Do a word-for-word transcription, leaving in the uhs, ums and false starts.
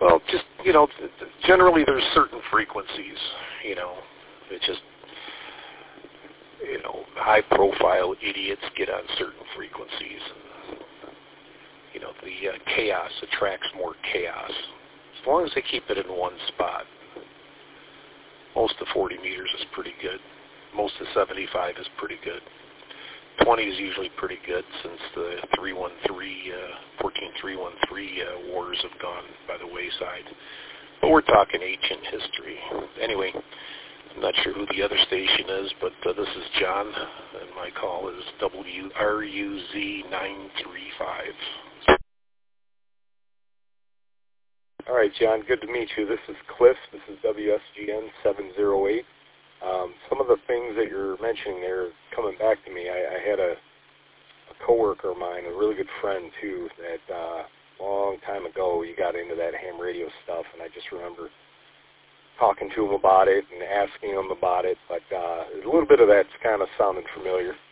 Well, just, you know, generally there's certain frequencies, you know, it's just, you know, high-profile idiots get on certain frequencies. And, you know, the uh, chaos attracts more chaos. As long as they keep it in one spot. Most of forty meters is pretty good. Most of seventy-five is pretty good. twenty is usually pretty good since the three one three, uh, fourteen three one three uh, wars have gone by the wayside. But we're talking ancient history. Anyway, I'm not sure who the other station is, but uh, this is John, and my call is W R U Z nine three five. All right, John, good to meet you. This is Cliff. This is W S G N seven oh eight. Um, some of the things that you're mentioning there coming back to me, I, I had a, a coworker of mine, a really good friend, too, that uh, long time ago he got into that ham radio stuff, and I just remember talking to him about it and asking him about it, but uh, a little bit of that's kind of sounding familiar.